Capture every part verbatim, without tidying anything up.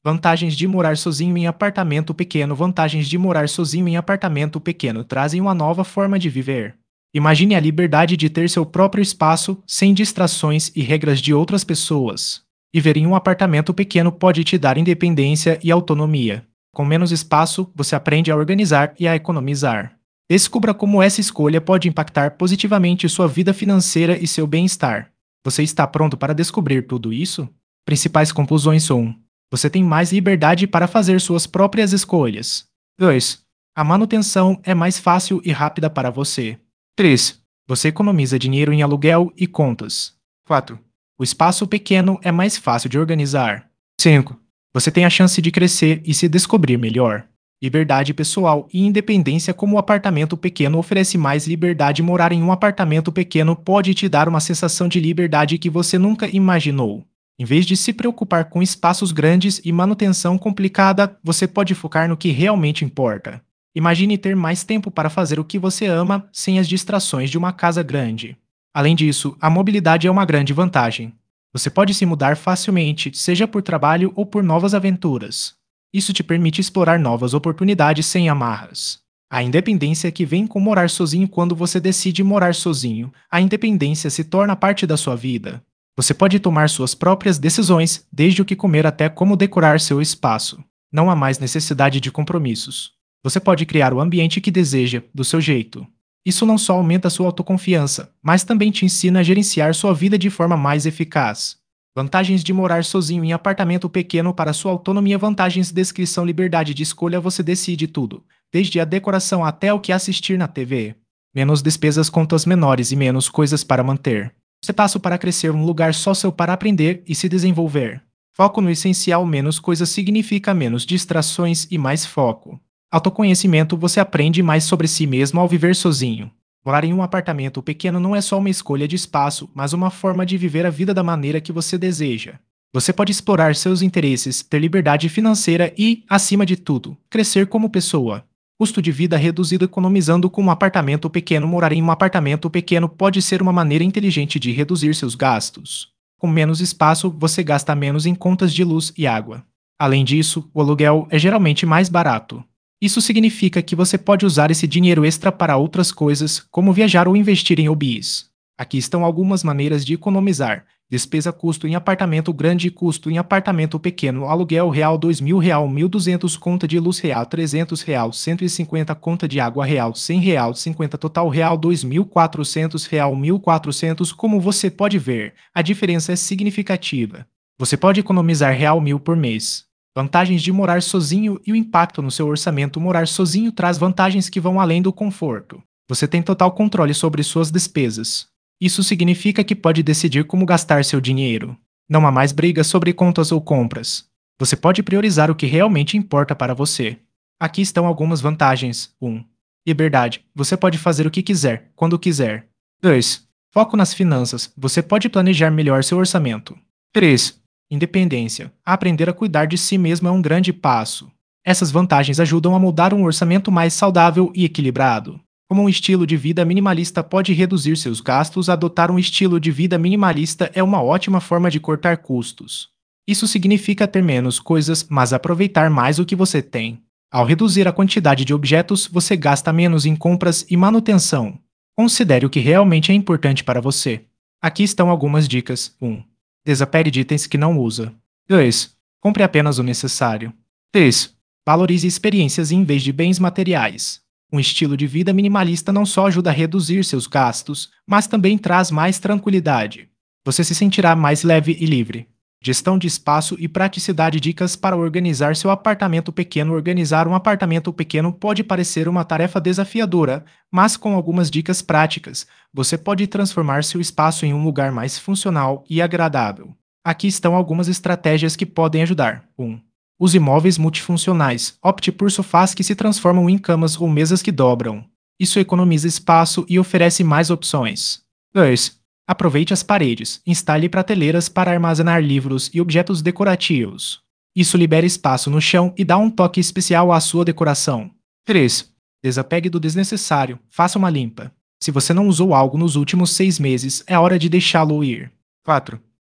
Vantagens de morar sozinho em apartamento pequeno. Vantagens de morar sozinho em apartamento pequeno trazem uma nova forma de viver. Imagine a liberdade de ter seu próprio espaço, sem distrações e regras de outras pessoas. Viver em um apartamento pequeno pode te dar independência e autonomia. Com menos espaço, você aprende a organizar e a economizar. Descubra como essa escolha pode impactar positivamente sua vida financeira e seu bem-estar. Você está pronto para descobrir tudo isso? Principais conclusões são: você tem mais liberdade para fazer suas próprias escolhas. dois. A manutenção é mais fácil e rápida para você. três. Você economiza dinheiro em aluguel e contas. quatro. O espaço pequeno é mais fácil de organizar. cinco. Você tem a chance de crescer e se descobrir melhor. Liberdade pessoal e independência. Como o apartamento pequeno oferece mais liberdade, morar em um apartamento pequeno pode te dar uma sensação de liberdade que você nunca imaginou. Em vez de se preocupar com espaços grandes e manutenção complicada, você pode focar no que realmente importa. Imagine ter mais tempo para fazer o que você ama, sem as distrações de uma casa grande. Além disso, a mobilidade é uma grande vantagem. Você pode se mudar facilmente, seja por trabalho ou por novas aventuras. Isso te permite explorar novas oportunidades sem amarras. A independência que vem com morar sozinho. Quando você decide morar sozinho, a independência se torna parte da sua vida. Você pode tomar suas próprias decisões, desde o que comer até como decorar seu espaço. Não há mais necessidade de compromissos. Você pode criar o ambiente que deseja, do seu jeito. Isso não só aumenta sua autoconfiança, mas também te ensina a gerenciar sua vida de forma mais eficaz. Vantagens de morar sozinho em apartamento pequeno. Para sua autonomia. Vantagens: descrição, liberdade de escolha. Você decide tudo, desde a decoração até o que assistir na T V. Menos despesas, contas menores e menos coisas para manter. Espaço para crescer. Um lugar só seu para aprender e se desenvolver. Foco no essencial. Menos coisas significa menos distrações e mais foco. Autoconhecimento. Você aprende mais sobre si mesmo ao viver sozinho. Morar em um apartamento pequeno não é só uma escolha de espaço, mas uma forma de viver a vida da maneira que você deseja. Você pode explorar seus interesses, ter liberdade financeira e, acima de tudo, crescer como pessoa. Custo de vida reduzido. Economizando com um apartamento pequeno. Morar em um apartamento pequeno pode ser uma maneira inteligente de reduzir seus gastos. Com menos espaço, você gasta menos em contas de luz e água. Além disso, o aluguel é geralmente mais barato. Isso significa que você pode usar esse dinheiro extra para outras coisas, como viajar ou investir em hobbies. Aqui estão algumas maneiras de economizar. Despesa: custo em apartamento grande, custo em apartamento pequeno. Aluguel real dois mil real, mil e duzentos, conta de luz real trezentos real, cento e cinquenta, conta de água real cem real, cinquenta, total real dois mil e quatrocentos real, mil e quatrocentos. Como você pode ver, a diferença é significativa. Você pode economizar real mil por mês. Vantagens de morar sozinho e o impacto no seu orçamento. Morar sozinho traz vantagens que vão além do conforto. Você tem total controle sobre suas despesas. Isso significa que pode decidir como gastar seu dinheiro. Não há mais brigas sobre contas ou compras. Você pode priorizar o que realmente importa para você. Aqui estão algumas vantagens. um. Liberdade. Você pode fazer o que quiser, quando quiser. dois. Foco nas finanças. Você pode planejar melhor seu orçamento. três. Independência. Aprender a cuidar de si mesmo é um grande passo. Essas vantagens ajudam a moldar um orçamento mais saudável e equilibrado. Como um estilo de vida minimalista pode reduzir seus gastos, adotar um estilo de vida minimalista é uma ótima forma de cortar custos. Isso significa ter menos coisas, mas aproveitar mais o que você tem. Ao reduzir a quantidade de objetos, você gasta menos em compras e manutenção. Considere o que realmente é importante para você. Aqui estão algumas dicas. um. Desapegue de itens que não usa. dois. Compre apenas o necessário. três. Valorize experiências em vez de bens materiais. Um estilo de vida minimalista não só ajuda a reduzir seus gastos, mas também traz mais tranquilidade. Você se sentirá mais leve e livre. Gestão de espaço e praticidade. Dicas para organizar seu apartamento pequeno. Organizar um apartamento pequeno pode parecer uma tarefa desafiadora, mas com algumas dicas práticas, você pode transformar seu espaço em um lugar mais funcional e agradável. Aqui estão algumas estratégias que podem ajudar. um. Use móveis multifuncionais. Opte por sofás que se transformam em camas ou mesas que dobram. Isso economiza espaço e oferece mais opções. dois. Aproveite as paredes. Instale prateleiras para armazenar livros e objetos decorativos. Isso libera espaço no chão e dá um toque especial à sua decoração. três. Desapegue do desnecessário. Faça uma limpa. Se você não usou algo nos últimos seis meses, é hora de deixá-lo ir. quatro.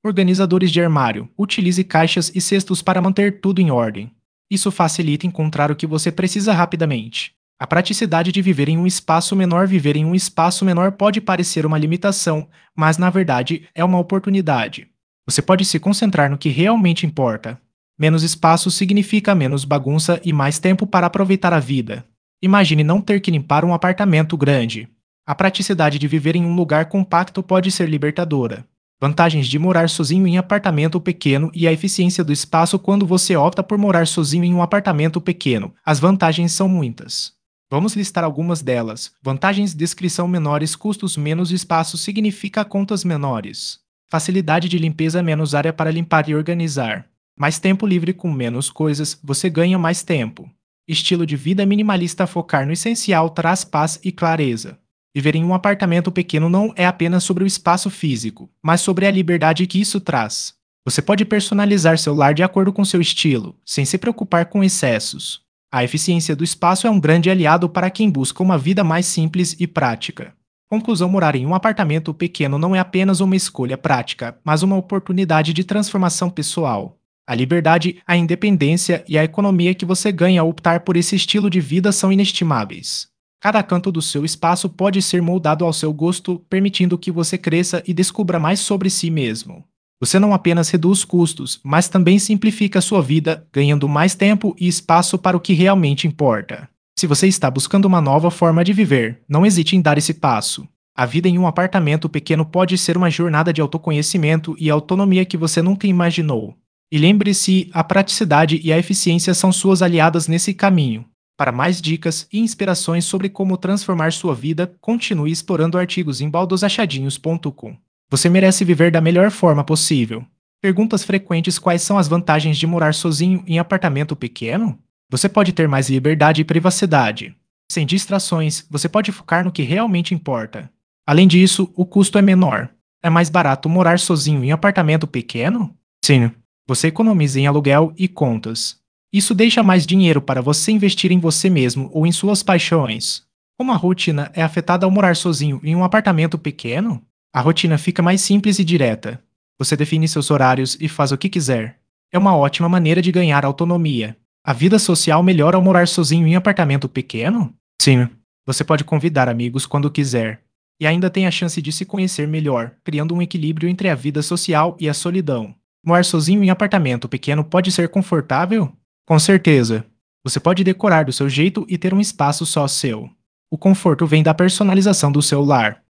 Organizadores de armário. Utilize caixas e cestos para manter tudo em ordem. Isso facilita encontrar o que você precisa rapidamente. A praticidade de viver em um espaço menor. Viver em um espaço menor pode parecer uma limitação, mas na verdade é uma oportunidade. Você pode se concentrar no que realmente importa. Menos espaço significa menos bagunça e mais tempo para aproveitar a vida. Imagine não ter que limpar um apartamento grande. A praticidade de viver em um lugar compacto pode ser libertadora. Vantagens de morar sozinho em apartamento pequeno e a eficiência do espaço quando você opta por morar sozinho em um apartamento pequeno. As vantagens são muitas. Vamos listar algumas delas. Vantagens: descrição: menores custos, menos espaço significa contas menores. Facilidade de limpeza: menos área para limpar e organizar. Mais tempo livre: com menos coisas, você ganha mais tempo. Estilo de vida minimalista: focar no essencial traz paz e clareza. Viver em um apartamento pequeno não é apenas sobre o espaço físico, mas sobre a liberdade que isso traz. Você pode personalizar seu lar de acordo com seu estilo, sem se preocupar com excessos. A eficiência do espaço é um grande aliado para quem busca uma vida mais simples e prática. Conclusão: morar em um apartamento pequeno não é apenas uma escolha prática, mas uma oportunidade de transformação pessoal. A liberdade, a independência e a economia que você ganha ao optar por esse estilo de vida são inestimáveis. Cada canto do seu espaço pode ser moldado ao seu gosto, permitindo que você cresça e descubra mais sobre si mesmo. Você não apenas reduz custos, mas também simplifica sua vida, ganhando mais tempo e espaço para o que realmente importa. Se você está buscando uma nova forma de viver, não hesite em dar esse passo. A vida em um apartamento pequeno pode ser uma jornada de autoconhecimento e autonomia que você nunca imaginou. E lembre-se, a praticidade e a eficiência são suas aliadas nesse caminho. Para mais dicas e inspirações sobre como transformar sua vida, continue explorando artigos em baldosachadinhos ponto com. Você merece viver da melhor forma possível. Perguntas frequentes: quais são as vantagens de morar sozinho em apartamento pequeno? Você pode ter mais liberdade e privacidade. Sem distrações, você pode focar no que realmente importa. Além disso, o custo é menor. É mais barato morar sozinho em apartamento pequeno? Sim. Você economiza em aluguel e contas. Isso deixa mais dinheiro para você investir em você mesmo ou em suas paixões. Como a rotina é afetada ao morar sozinho em um apartamento pequeno? A rotina fica mais simples e direta. Você define seus horários e faz o que quiser. É uma ótima maneira de ganhar autonomia. A vida social melhora ao morar sozinho em apartamento pequeno? Sim. Você pode convidar amigos quando quiser. E ainda tem a chance de se conhecer melhor, criando um equilíbrio entre a vida social e a solidão. Morar sozinho em apartamento pequeno pode ser confortável? Com certeza. Você pode decorar do seu jeito e ter um espaço só seu. O conforto vem da personalização do seu lar.